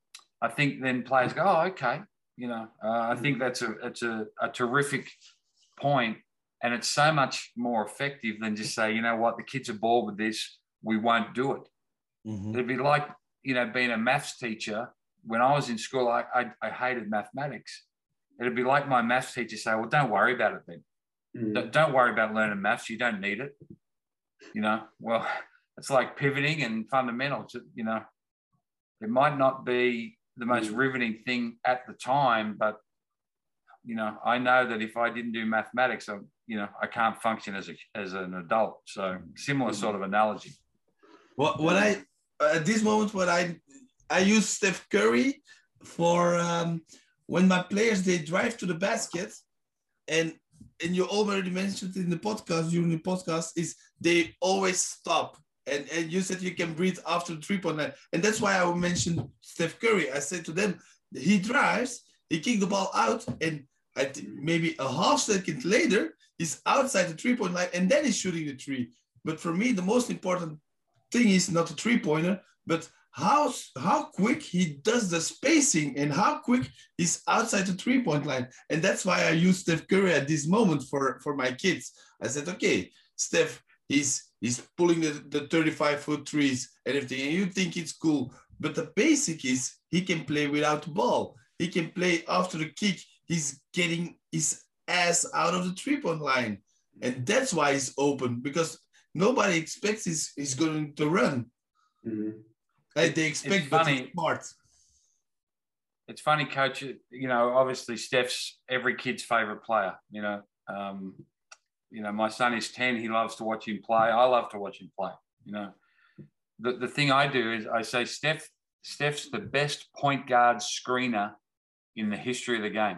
I think then players go, oh, okay. You know, uh, I think that's a, it's a, a terrific point. And it's so much more effective than just say, you know what, the kids are bored with this, we won't do it. Mm-hmm. It'd be like, you know, being a maths teacher. When I was in school, I, I, I hated mathematics. It'd be like my maths teacher say, well, don't worry about it then. Mm-hmm. Don't worry about learning maths. You don't need it. You know, well, it's like pivoting and fundamentals. You know, it might not be the most mm-hmm. riveting thing at the time, but, you know, I know that if I didn't do mathematics, I, you know, I can't function as a, as an adult. So similar mm-hmm. sort of analogy. What, what I, at this moment, what I, I use Steph Curry for um, when my players, they drive to the basket, and and you already mentioned in the podcast, during the podcast, is they always stop. And, and you said you can breathe after the three-point line. And that's why I mentioned Steph Curry. I said to them, he drives, he kicks the ball out, and I th- maybe a half second later, he's outside the three-point line, and then he's shooting the three. But for me, the most important thing is not the three-pointer, but how, how quick he does the spacing and how quick he's outside the three-point line. And that's why I use Steph Curry at this moment for, for my kids. I said, okay, Steph, he's he's pulling the, the thirty-five foot threes and everything, and you think it's cool. But the basic is he can play without the ball. He can play after the kick. He's getting his ass out of the three-point line. And that's why he's open, because nobody expects he's, he's going to run. Mm-hmm. Like they expect, but he's smart. It's funny, Coach, you know, obviously Steph's every kid's favorite player, you know. Um, you know, my son is ten. He loves to watch him play. I love to watch him play, you know. The, the thing I do is I say Steph, Steph's the best point guard screener in the history of the game.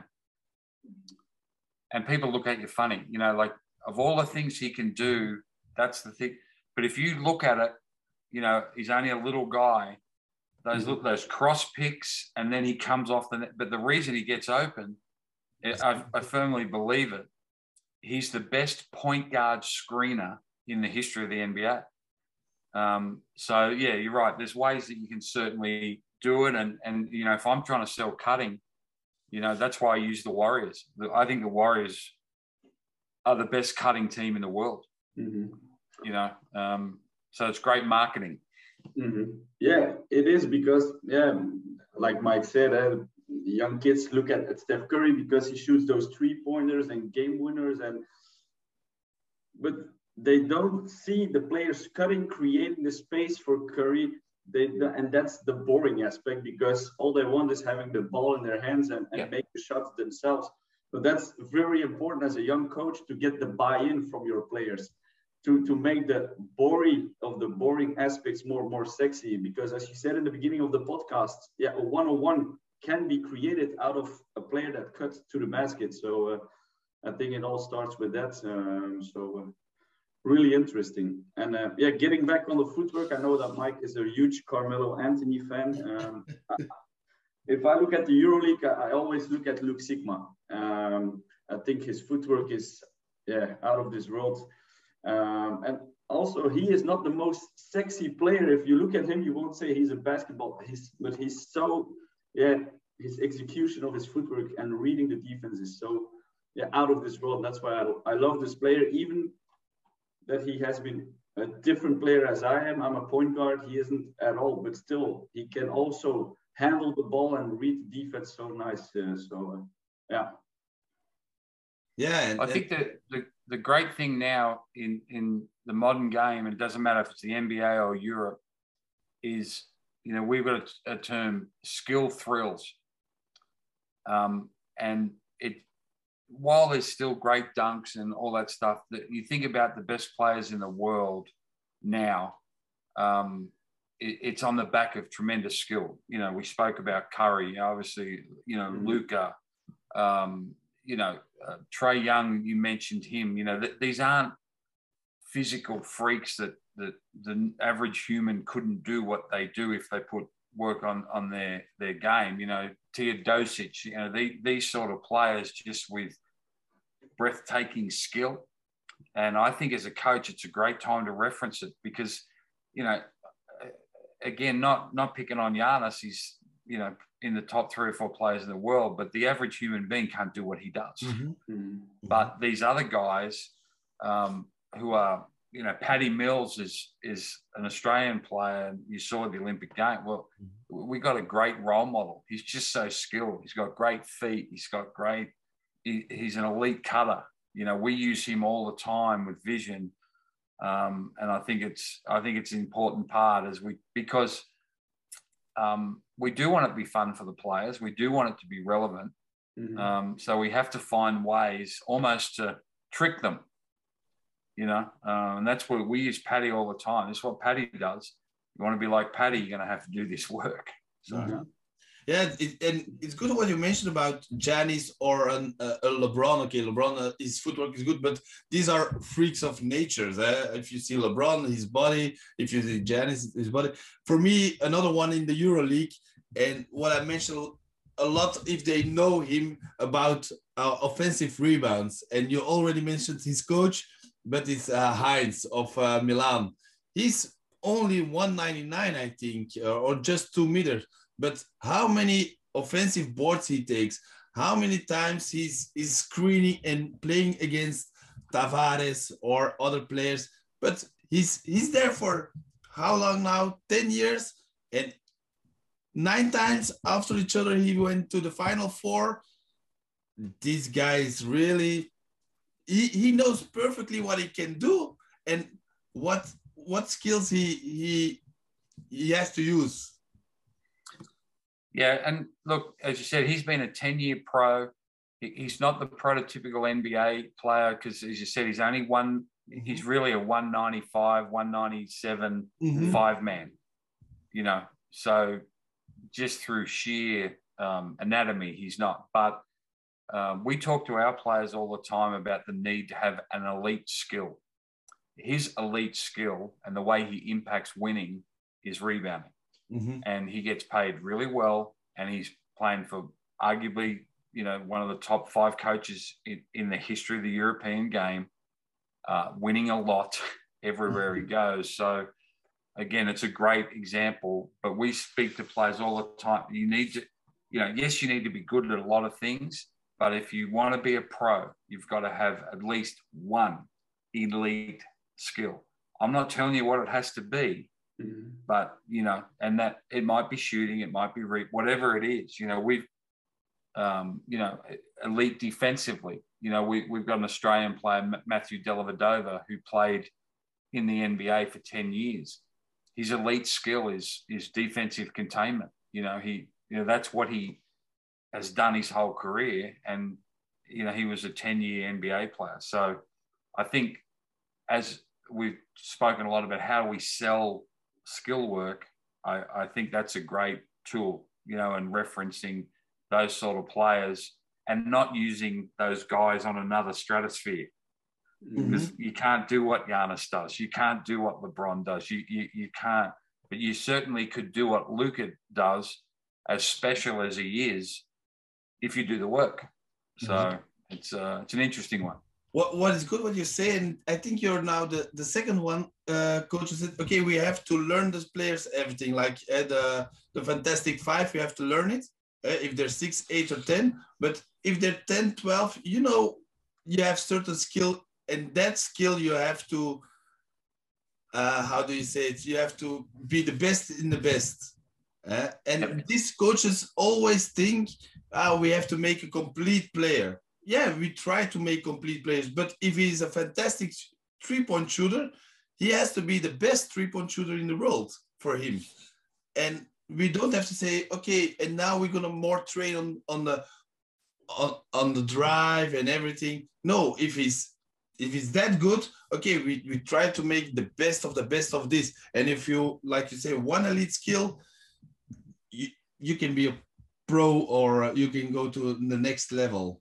And people look at you funny, you know, like of all the things he can do, that's the thing. But if you look at it, you know, he's only a little guy. Those look those cross picks, and then he comes off the net. But the reason he gets open, I, I firmly believe it, he's the best point guard screener in the history of the N B A. Um, so, yeah, you're right. There's ways that you can certainly do it. And, and, you know, if I'm trying to sell cutting, you know, that's why I use the Warriors. I think the Warriors are the best cutting team in the world, mm-hmm. you know. Um, so it's great marketing. Mm-hmm. Yeah, it is because, yeah, like Mike said, uh, young kids look at, at Steph Curry because he shoots those three-pointers and game winners, and but they don't see the players cutting, creating the space for Curry. They and that's the boring aspect, because all they want is having the ball in their hands and, and yeah. make the shots themselves. But that's very important as a young coach to get the buy-in from your players, to, to make the boring of the boring aspects more, more sexy. Because as you said in the beginning of the podcast, yeah, a one-on-one can be created out of a player that cuts to the basket. So uh, I think it all starts with that. Um, so uh, really interesting. And uh, yeah, getting back on the footwork, I know that Mike is a huge Carmelo Anthony fan. Um, I, if I look at the EuroLeague, I, I always look at Luke Sigma. Um, I think his footwork is yeah out of this world. Um, and also, he is not the most sexy player. If you look at him, you won't say he's a basketball, he's, but he's so, yeah, his execution of his footwork and reading the defense is so yeah, out of this world. That's why I, I love this player, even that he has been a different player as I am. I'm a point guard. He isn't at all, but still, he can also handle the ball and read the defense so nice. Uh, so, uh, yeah. Yeah. And, I think that the, the great thing now in, in the modern game, and it doesn't matter if it's the N B A or Europe, is, you know, we've got a, a term, skill thrills. Um, and it, while there's still great dunks and all that stuff, that you think about the best players in the world now, um, it, it's on the back of tremendous skill. You know, we spoke about Curry, obviously, you know, mm-hmm. Luka, um, you know, uh, Trae Young, you mentioned him. You know, th- these aren't physical freaks that, that the average human couldn't do what they do if they put work on, on their, their game. You know, Teodosic, you know, the, these sort of players just with breathtaking skill. And I think as a coach, it's a great time to reference it because, you know, again, not, not picking on Giannis, he's, you know, in the top three or four players in the world, but the average human being can't do what he does. Mm-hmm. Mm-hmm. But these other guys um, who are, you know, Paddy Mills is is an Australian player. And you saw the Olympic game. Well, mm-hmm. we got a great role model. He's just so skilled. He's got great feet. He's got great, he, he's an elite cutter. You know, we use him all the time with vision. Um, and I think it's, I think it's an important part as we, because um, we do want it to be fun for the players. We do want it to be relevant. Mm-hmm. Um, so we have to find ways almost to trick them, you know, um, and that's what we use Paddy all the time. This is what Paddy does. You want to be like Paddy, you're going to have to do this work. So, mm-hmm. yeah, it, and it's good what you mentioned about Giannis or an, uh, a LeBron. Okay, LeBron, uh, his footwork is good, but these are freaks of nature. Eh? If you see LeBron, his body, if you see Giannis, his body. For me, another one in the EuroLeague, and what I mentioned a lot, if they know him about uh, offensive rebounds, and you already mentioned his coach, but it's uh, Heinz of uh, Milan. He's only one ninety-nine, I think, or just two meters. But how many offensive boards he takes, how many times he's, he's screening and playing against Tavares or other players. But he's he's there for how long now? ten years. And nine times after each other, he went to the Final Four. This guy is really, he, he knows perfectly what he can do and what what skills he he he has to use. Yeah, and look, as you said, he's been a ten-year pro. He's not the prototypical N B A player because, as you said, he's only one. He's really a one ninety-five, one ninety-seven mm-hmm. five-man, you know. So just through sheer um, anatomy, he's not. But um, we talk to our players all the time about the need to have an elite skill. His elite skill and the way he impacts winning is rebounding. Mm-hmm. And he gets paid really well, and he's playing for arguably, you know, one of the top five coaches in, in the history of the European game, uh, winning a lot everywhere mm-hmm. he goes. So, again, it's a great example, but we speak to players all the time. You need to, you know, yes, you need to be good at a lot of things, but if you want to be a pro, you've got to have at least one elite skill. I'm not telling you what it has to be, mm-hmm. but, you know, and that it might be shooting, it might be re- whatever it is. You know, we've, um, you know, elite defensively. You know, we, we've got an Australian player, Matthew Dellavedova, who played in the N B A for ten years. His elite skill is is defensive containment. You know, he, you know, that's what he has done his whole career. And you know, he was a ten-year N B A player. So I think as we've spoken a lot about how we sell skill work, I, I think that's a great tool, you know, and referencing those sort of players and not using those guys on another stratosphere. Because mm-hmm. you can't do what Giannis does. You can't do what LeBron does. You, you, you can't, but you certainly could do what Luka does, as special as he is, if you do the work. So mm-hmm. it's uh, it's an interesting one. What what is good what you say, and I think you're now the, the second one, uh, coach said, okay, we have to learn those players everything, like uh, the the Fantastic Five, you have to learn it, uh, if they're six, eight, or ten. But if they're ten, twelve, you know, you have certain skill, and that skill you have to, uh, how do you say it? You have to be the best in the best. Uh, and these coaches always think, ah, we have to make a complete player. Yeah, we try to make complete players, but if he's a fantastic three-point shooter, he has to be the best three-point shooter in the world for him. And we don't have to say, okay, and now we're gonna more train on, on the on, on the drive and everything. No, if he's if he's that good, okay, we, we try to make the best of the best of this. And if you, like you say, one elite skill, you, you can be a pro, or you can go to the next level.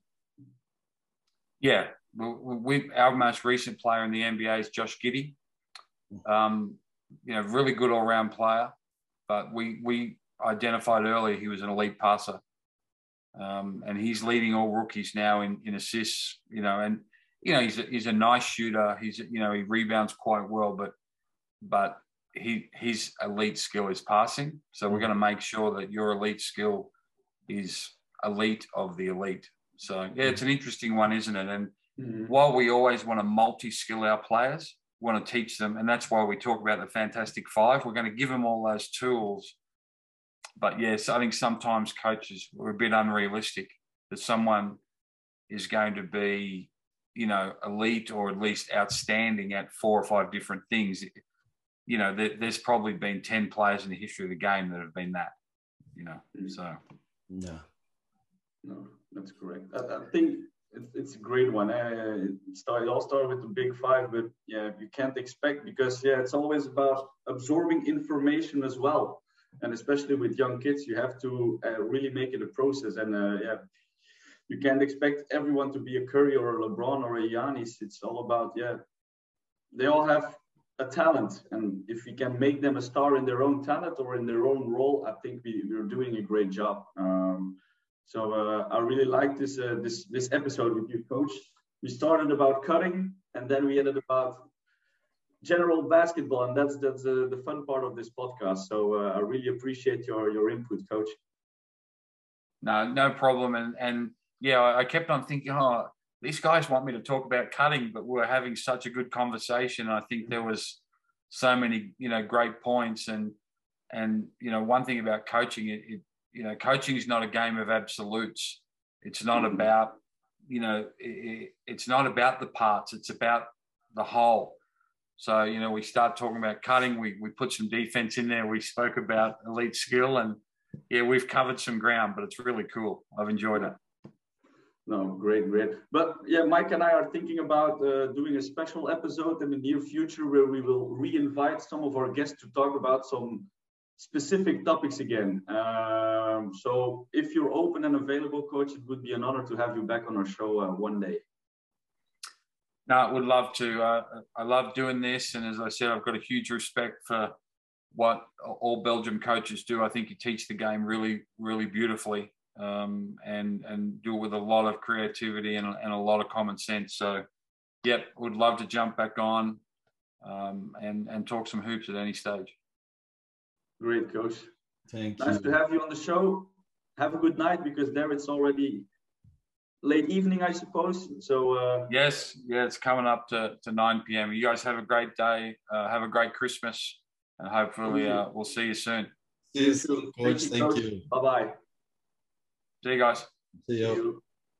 Yeah, we, our most recent player in the N B A is Josh Giddey. Um, you know, really good all-round player, but we we identified earlier he was an elite passer, um, and he's leading all rookies now in, in assists. You know, and you know he's a, he's a nice shooter. He's you know he rebounds quite well, but but he his elite skill is passing. So we're going to make sure that your elite skill is elite of the elite. So, yeah, it's an interesting one, isn't it? And mm-hmm. while we always want to multi-skill our players, we want to teach them, and that's why we talk about the Fantastic Five. We're going to give them all those tools. But, yes, I think sometimes coaches are a bit unrealistic that someone is going to be, you know, elite or at least outstanding at four or five different things. You know, there, there's probably been ten players in the history of the game that have been that, you know, so. Yeah. No, that's correct. I, I think it's, it's a great one. Uh, it, start, it all started with the big five, but yeah, you can't expect, because yeah, it's always about absorbing information as well. And especially with young kids, you have to uh, really make it a process. And uh, yeah, you can't expect everyone to be a Curry or a LeBron or a Giannis. It's all about, yeah, they all have a talent. And if we can make them a star in their own talent or in their own role, I think we, we're doing a great job. Um, So uh, I really like this uh, this this episode with you, Coach. We started about cutting, and then we ended about general basketball, and that's that's uh, the fun part of this podcast. So uh, I really appreciate your your input, Coach. No, no problem. And and yeah, I kept on thinking, oh, these guys want me to talk about cutting, but we're having such a good conversation. I think there was so many, you know, great points, and and you know, one thing about coaching, it. it You know, coaching is not a game of absolutes. It's not about, you know, it, it's not about the parts. It's about the whole. So, you know, we start talking about cutting. We we put some defense in there. We spoke about elite skill, and yeah, we've covered some ground. But it's really cool. I've enjoyed it. No, great, great. But yeah, Mike and I are thinking about uh, doing a special episode in the near future where we will re-invite some of our guests to talk about some specific topics again. Um, so if you're open and available, Coach, it would be an honor to have you back on our show uh, one day. No, I would love to. Uh, I love doing this. And as I said, I've got a huge respect for what all Belgium coaches do. I think you teach the game really, really beautifully, um, and, and do it with a lot of creativity and, and a lot of common sense. So, yep, would love to jump back on um, and, and talk some hoops at any stage. Great, Coach. Thank you. Nice to have you on the show. Have a good night, because there it's already late evening, I suppose. So uh, yes, yeah, it's coming up to, to nine p.m. You guys have a great day. Uh, have a great Christmas, and hopefully uh, we'll see you soon. See you soon, Coach. Thank, Thank you. you. Bye bye. See you guys. See you. See you.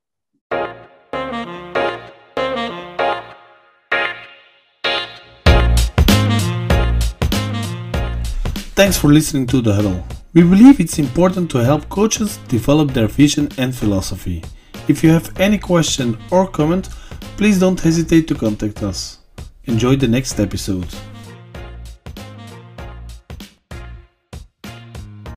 Thanks for listening to The Huddle. We believe it's important to help coaches develop their vision and philosophy. If you have any question or comment, please don't hesitate to contact us. Enjoy the next episode.